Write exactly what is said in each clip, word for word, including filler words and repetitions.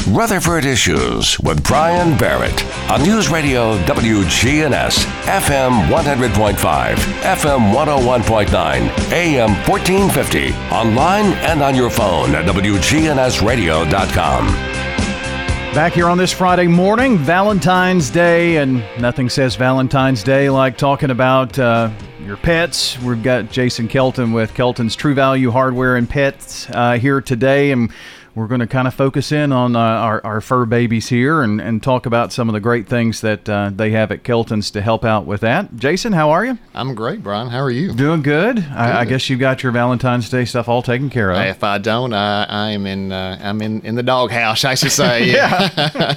Rutherford Issues with Brian Barrett on News Radio W G N S, F M one hundred point five, F M one oh one point nine, A M fourteen fifty, online and on your phone at W G N S radio dot com. Back here on this Friday morning, Valentine's Day, and nothing says Valentine's Day like talking about uh, your pets. We've got Jason Kelton with Kelton's True Value Hardware and Pets uh, here today, and we're going to kind of focus in on uh, our, our fur babies here and, and talk about some of the great things that uh, they have at Kelton's to help out with that. Jason, how are you? I'm great, Brian. How are you? Doing good. good. I, I guess you've got your Valentine's Day stuff all taken care of. If I don't, I, I am in uh, I'm in, in the doghouse, I should say. Yeah.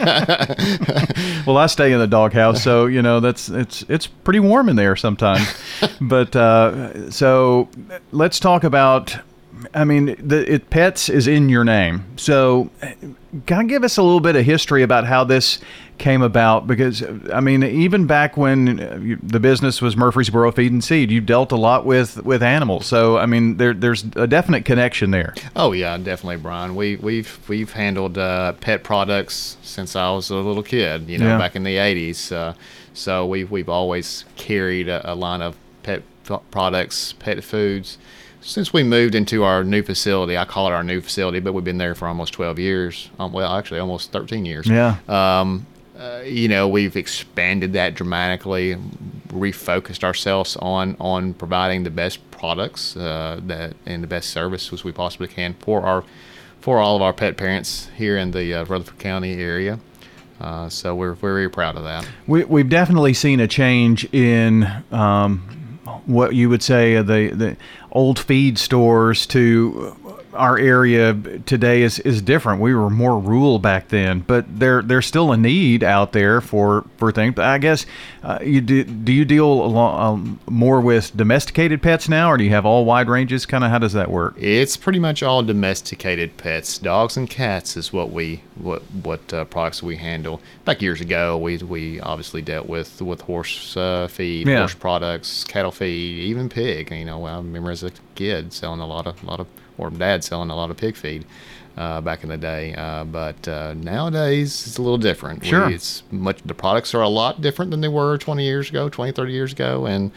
Well, I stay in the doghouse, so you know that's it's it's pretty warm in there sometimes. But uh, so let's talk about. I mean, the it, pets is in your name. So kind of give us a little bit of history about how this came about. Because, I mean, even back when you, the business was Murfreesboro Feed and Seed, you dealt a lot with, with animals. So, I mean, there there's a definite connection there. Oh, yeah, definitely, Brian. We, we've we've handled uh, pet products since I was a little kid, you know, yeah. back in the eighties. Uh, so we've, we've always carried a, a line of pet products, pet foods. Since we moved into our new facility, I call it our new facility, but we've been there for almost twelve years. Um, well, actually, almost thirteen years. Yeah. Um, uh, you know, we've expanded that dramatically, refocused ourselves on on providing the best products uh, that and the best service as we possibly can for our for all of our pet parents here in the uh, Rutherford County area. Uh, so we're, we're very proud of that. We, we've definitely seen a change in um, what you would say are the the old feed stores to our area today is, is different. We were more rural back then, but there there's still a need out there for, for things. But I guess uh, you do, do you deal a lot, um, more with domesticated pets now, or do you have all wide ranges? Kind of how does that work? It's pretty much all domesticated pets. Dogs and cats is what we what what uh, products we handle. Back years ago, we we obviously dealt with with horse uh, feed, yeah. horse products, cattle feed, even pig. You know, I remember as a kid selling a lot of lot of. or dad selling a lot of pig feed uh, back in the day. Uh, but uh, nowadays, it's a little different. Sure. We, it's much, the products are a lot different than they were twenty years ago, twenty, thirty years ago. And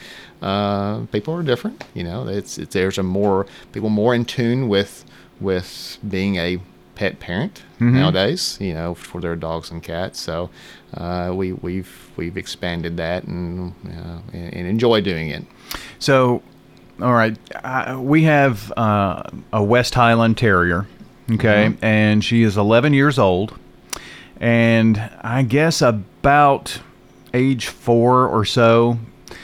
uh, people are different. You know, it's, it's there's a more, people more in tune with, with being a pet parent mm-hmm. nowadays, you know, for their dogs and cats. So uh, we, we've, we've expanded that and, uh, and, and enjoy doing it. So, all right, uh, we have uh, a West Highland Terrier, okay, mm-hmm. and she is eleven years old, and I guess about age four or so,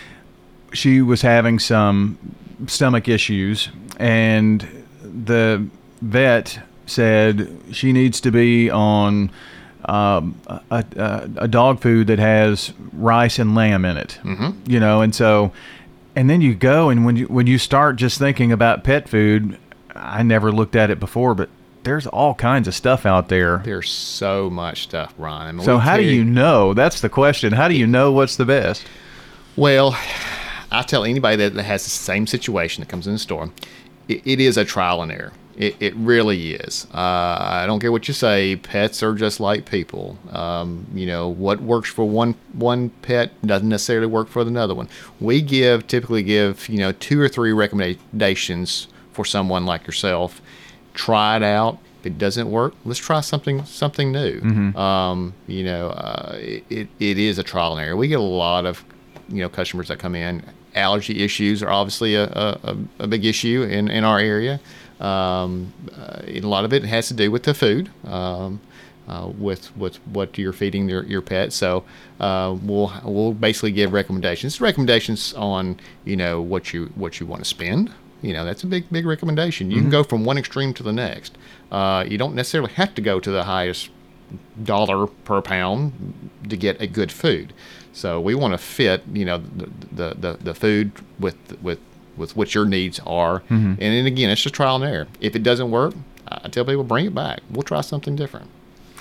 she was having some stomach issues, and the vet said she needs to be on um, a, a, a dog food that has rice and lamb in it, mm-hmm. you know, and so... And then you go, and when you when you start just thinking about pet food, I never looked at it before, but there's all kinds of stuff out there. There's so much stuff, Ron. I mean, so how do you know? That's the question. How do you know what's the best? Well, I tell anybody that has the same situation that comes in the store, it, it is a trial and error. It, it really is. Uh, I don't care what you say. Pets are just like people. Um, you know, what works for one one pet doesn't necessarily work for another one. We give typically give you know two or three recommendations for someone like yourself. Try it out. If it doesn't work, let's try something something new. Mm-hmm. Um, you know, uh, it it is a trial and error. We get a lot of you know customers that come in. Allergy issues are obviously a a, a big issue in, in our area. Um, uh, a lot of it has to do with the food, um, uh, with with what you're feeding your, your pet. So uh, we'll we'll basically give recommendations, recommendations on you know what you what you want to spend. You know that's a big big recommendation. You mm-hmm. can go from one extreme to the next. Uh, you don't necessarily have to go to the highest dollar per pound to get a good food. So we want to fit you know the the, the, the food with with with what your needs are. Mm-hmm. And then again, it's just trial and error. If it doesn't work, I tell people, bring it back. We'll try something different.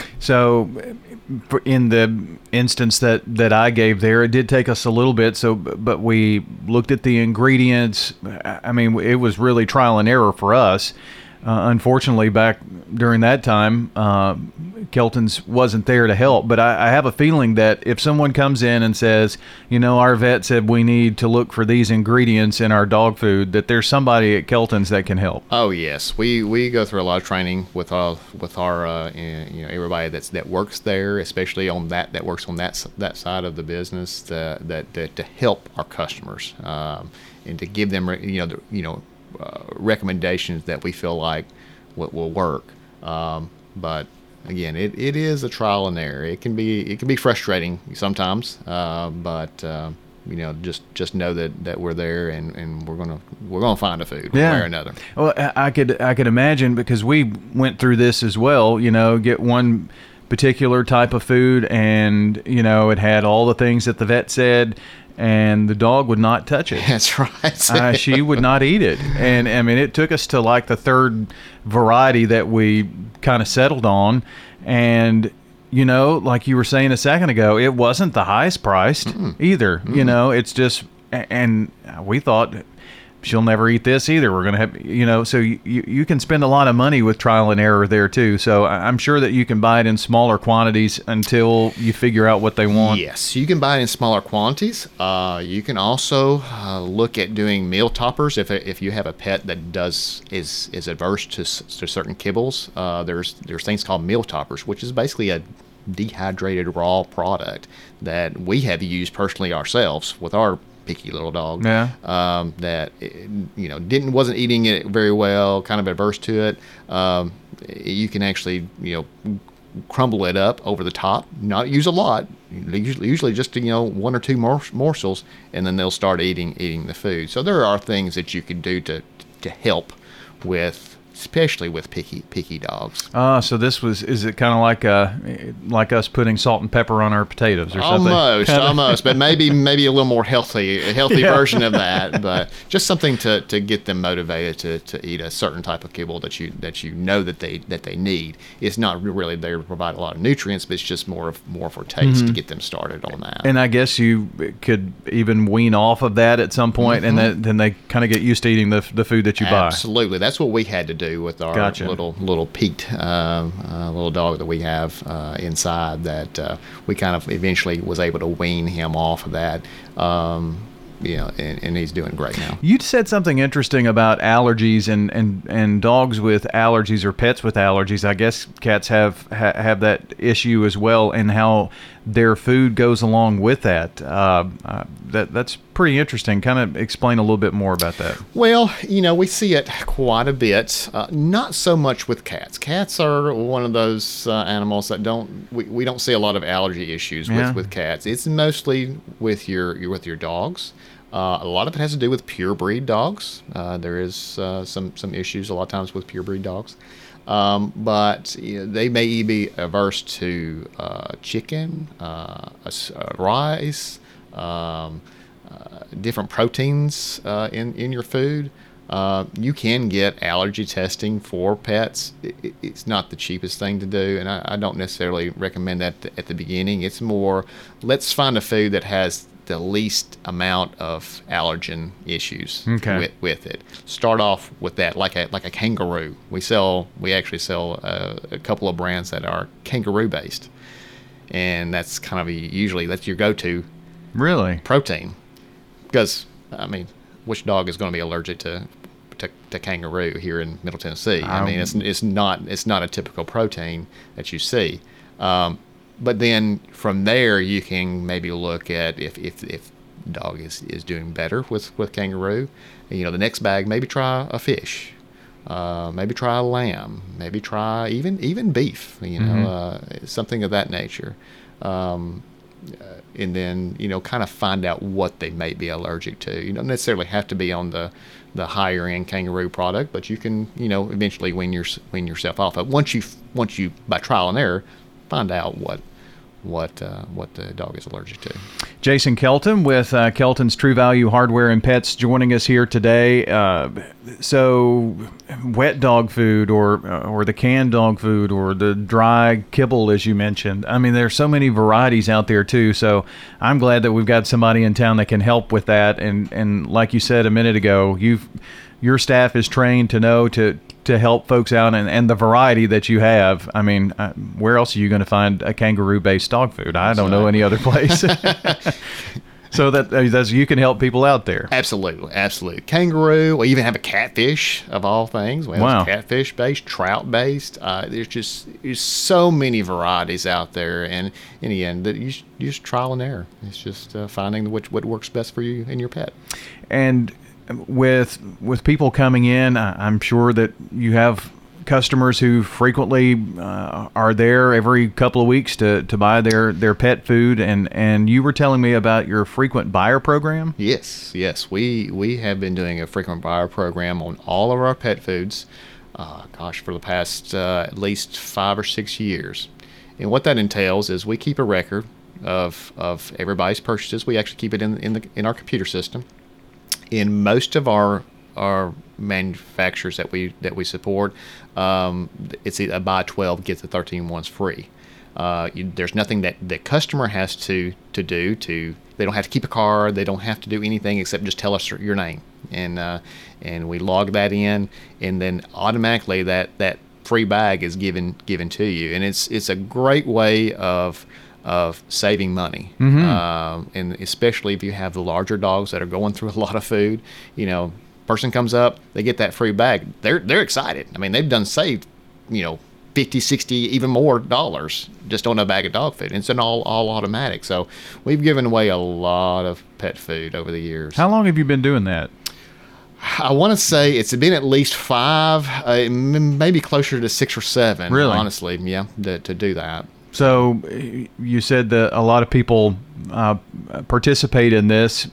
So in the instance that, that I gave there, it did take us a little bit. So, but we looked at the ingredients. I mean, it was really trial and error for us. Uh, unfortunately, back during that time, uh, Kelton's wasn't there to help. But I, I have a feeling that if someone comes in and says, you know, our vet said we need to look for these ingredients in our dog food, that there's somebody at Kelton's that can help. Oh yes, we we go through a lot of training with our with our uh, you know everybody that's that works there, especially on that that works on that that side of the business, that that, that to help our customers um, and to give them you know the, you know uh, recommendations that we feel like will, will work. Um, but again, it, it is a trial and error. It can be it can be frustrating sometimes, uh, but. Uh, You know, just, just know that, that we're there and, and we're gonna we're gonna find a food one yeah. way or another. Well, I could I could imagine, because we went through this as well. You know, get one particular type of food, and you know it had all the things that the vet said, and the dog would not touch it. That's right. uh, she would not eat it, and I mean it took us to like the third variety that we kind of settled on, and. You know, like you were saying a second ago, it wasn't the highest priced mm-hmm. either. Mm-hmm. You know, it's just, and we thought she'll never eat this either. We're going to have, you know, so you, you can spend a lot of money with trial and error there too. So I'm sure that you can buy it in smaller quantities until you figure out what they want. Yes, you can buy it in smaller quantities. Uh, you can also uh, look at doing meal toppers if if you have a pet that does is is adverse to, to certain kibbles. Uh, there's there's things called meal toppers, which is basically a dehydrated raw product that we have used personally ourselves with our picky little dog. Yeah. Um, that you know didn't wasn't eating it very well, kind of adverse to it. Um, you can actually you know crumble it up over the top. Not use a lot. Usually, usually just you know one or two mor- morsels, and then they'll start eating eating the food. So there are things that you can do to to help with. Especially with picky picky dogs. Ah, uh, so this was, is it kind of like uh, like us putting salt and pepper on our potatoes or something? Almost, almost, but maybe maybe a little more healthy, a healthy yeah. version of that. But just something to, to get them motivated to, to eat a certain type of kibble that you that you know that they that they need. It's not really there to provide a lot of nutrients, but it's just more of more for taste mm-hmm. to get them started on that. And I guess you could even wean off of that at some point, mm-hmm. and then then they kind of get used to eating the the food that you buy. Absolutely, that's what we had to do with our gotcha. little little peaked uh, uh, little dog that we have uh, inside that uh, we kind of eventually was able to wean him off of that. Um, you know, and, and he's doing great now. You said something interesting about allergies and, and, and dogs with allergies or pets with allergies. I guess cats have ha, have that issue as well, and how their food goes along with that. Uh, uh, that that's pretty interesting. Kind of explain a little bit more about that. Well, you know, we see it quite a bit. Uh, not so much with cats. Cats are one of those uh, animals that don't we, we don't see a lot of allergy issues with, yeah. with cats. It's mostly with your, your with your dogs. Uh, a lot of it has to do with pure breed dogs. Uh, there is uh, some some issues a lot of times with pure breed dogs, um, but you know, they may be averse to uh, chicken, uh, uh, rice, um, uh, different proteins uh, in in your food. Uh, you can get allergy testing for pets. It, it's not the cheapest thing to do, and I, I don't necessarily recommend that at the beginning. It's more, let's find a food that has the least amount of allergen issues okay. with, with it. Start off with that, like a like a kangaroo. We sell, we actually sell uh, a couple of brands that are kangaroo based, and that's kind of a, usually that's your go-to. Really? Protein, because I mean, which dog is going to be allergic to, to to kangaroo here in Middle Tennessee? I, I mean, it's it's not it's not a typical protein that you see. Um, But then from there, you can maybe look at if if if dog is, is doing better with, with kangaroo. You know, the next bag, maybe try a fish, uh, maybe try a lamb, maybe try even even beef. You know, mm-hmm. uh, something of that nature. Um, and then you know, kind of find out what they may be allergic to. You don't necessarily have to be on the the higher end kangaroo product, but you can you know eventually wean your wean yourself off. But once you once you by trial and error find out what what uh, what the dog is allergic to. Jason Kelton with uh, Kelton's True Value Hardware and Pets joining us here today. Uh, so, wet dog food, or uh, or the canned dog food, or the dry kibble, as you mentioned. I mean, there's so many varieties out there too. So, I'm glad that we've got somebody in town that can help with that. And and like you said a minute ago, you've your staff is trained to know to to help folks out, and, and the variety that you have. I mean, uh, where else are you going to find a kangaroo-based dog food? I don't know any other place. So that that's, you can help people out there. Absolutely, absolutely. Kangaroo. We even have a catfish of all things. We have Wow. catfish based, trout based. Uh, there's just there's so many varieties out there, and in the end, that you, you just trial and error. It's just uh, finding which what works best for you and your pet. And with with people coming in, I- I'm sure that you have customers who frequently uh, are there every couple of weeks to, to buy their, their pet food, and, and you were telling me about your frequent buyer program. Yes, yes, we we have been doing a frequent buyer program on all of our pet foods. Uh, gosh, for the past uh, at least five or six years, and what that entails is we keep a record of of everybody's purchases. We actually keep it in in the in our computer system. In most of our our manufacturers that we that we support, um, it's a buy twelve get the thirteen ones free. Uh, you, there's nothing that the customer has to to do to. They don't have to keep a card. They don't have to do anything except just tell us your name, and uh, and we log that in, and then automatically that that free bag is given given to you, and it's it's a great way of of saving money, Mm-hmm. um, and especially if you have the larger dogs that are going through a lot of food. You know, person comes up, they get that free bag. They're they're excited. I mean, they've done saved, you know, fifty, sixty, even more dollars just on a bag of dog food. It's an all all automatic. So we've given away a lot of pet food over the years. How long have you been doing that? I want to say it's been at least five, uh, m- maybe closer to six or seven. Really? Honestly, yeah, to, to do that. So you said that a lot of people uh, participate in this.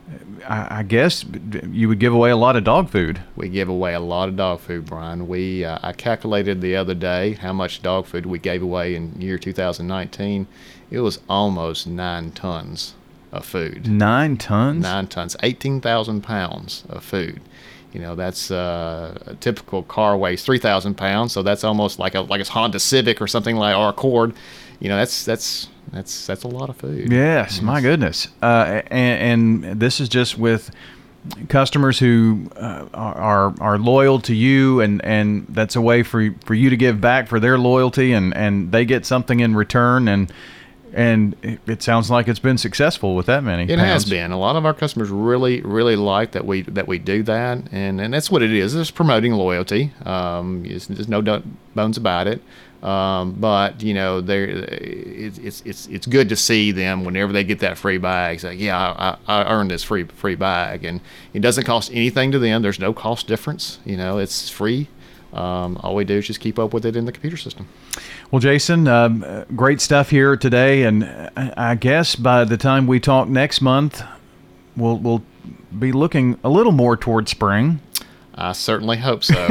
I, I guess you would give away a lot of dog food. We give away a lot of dog food, Brian. We uh, I calculated the other day how much dog food we gave away in year two thousand nineteen. It was almost nine tons of food. Nine tons? Nine tons, eighteen thousand pounds of food. You know, that's uh, a typical car weighs three thousand pounds, so that's almost like a like a Honda Civic or something like, or Accord. You know, that's that's that's that's a lot of food. Yes, my goodness. Uh, and, and this is just with customers who uh, are are loyal to you, and, and that's a way for for you to give back for their loyalty, and, and they get something in return, and and it, it sounds like it's been successful with that many. It pounds. has been. A lot of our customers really, really like that we that we do that, and, and that's what it is. It's promoting loyalty. Um, it's, there's no do- bones about it. Um, but you know, there it's it's it's it's good to see them whenever they get that free bag. It's like, yeah, I, I earned this free free bag, and it doesn't cost anything to them. There's no cost difference. You know, it's free. Um, all we do is just keep up with it in the computer system. Well, Jason, um, great stuff here today, and I guess by the time we talk next month, we'll we'll be looking a little more toward spring. I certainly hope so.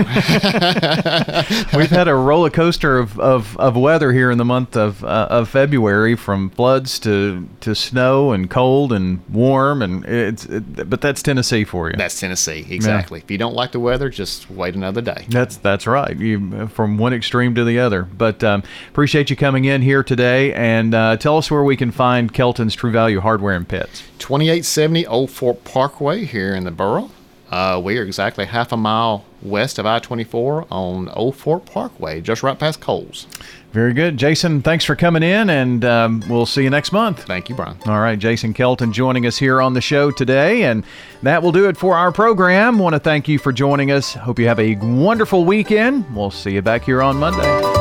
We've had a roller coaster of, of, of weather here in the month of uh, of February, from floods to, to snow and cold and warm, and it's it, but that's Tennessee for you. That's Tennessee, exactly. Yeah. If you don't like the weather, just wait another day. That's that's right. You from one extreme to the other. But um, appreciate you coming in here today, and uh, tell us where we can find Kelton's True Value Hardware and Pets. twenty-eight seventy Old Fort Parkway here in the borough. Uh, we are exactly half a mile west of I twenty-four on Old Fort Parkway, just right past Coles. Very good. Jason, thanks for coming in, and um, we'll see you next month. Thank you, Brian. All right, Jason Kelton joining us here on the show today, and that will do it for our program. Want to thank you for joining us. Hope you have a wonderful weekend. We'll see you back here on Monday.